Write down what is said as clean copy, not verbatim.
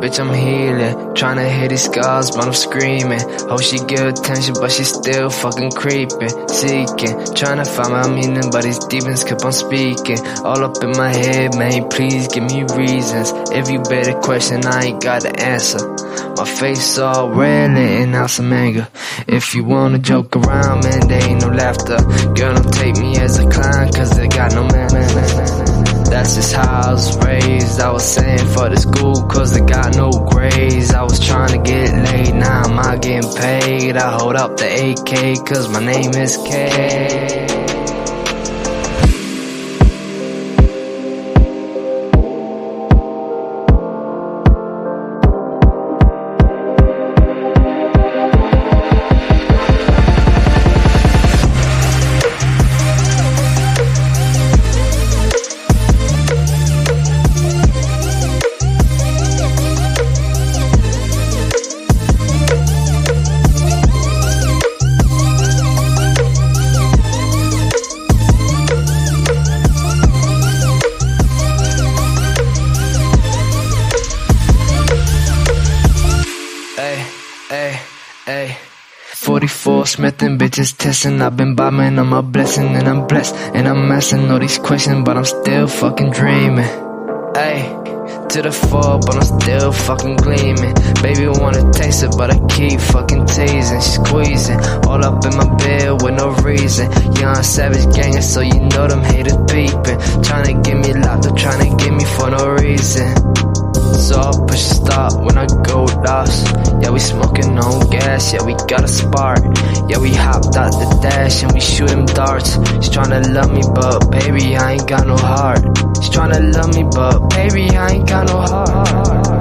bitch, I'm healing. Tryna hit these scars, but I'm screaming. Hope she give attention, but she still fucking creeping. Seeking, tryna find my meaning, but these demons keep on speaking. All up in my head, man, please give me reasons. If you better question, I ain't got the answer. My face all red, letting out some anger. If you wanna joke around, man, there ain't no laughter. Girl, don't take me as a clown, cause I got no man. That's just how I was raised. I was saying for the school, cause I got no grades. I was trying to get laid, now I'm out getting paid. I hold up the AK, cause my name is K. Ay, 44 Smith and bitches testing. I've been bombing, I'm a blessing and I'm blessed. And I'm asking all these questions, but I'm still fucking dreaming. Ay, to the fall, but I'm still fucking gleaming. Baby wanna taste it, but I keep fucking teasing. Squeezing, all up in my bed with no reason. Young savage ganger, so you know them haters peeping. Tryna get me locked up, tryna get me for no reason. So I push stop when I go lost. Yeah, we smoking on gas, yeah, we got a spark. Yeah, we hopped out the dash and we shoot them darts. She's tryna love me, but baby, I ain't got no heart. She's tryna love me, but baby, I ain't got no heart.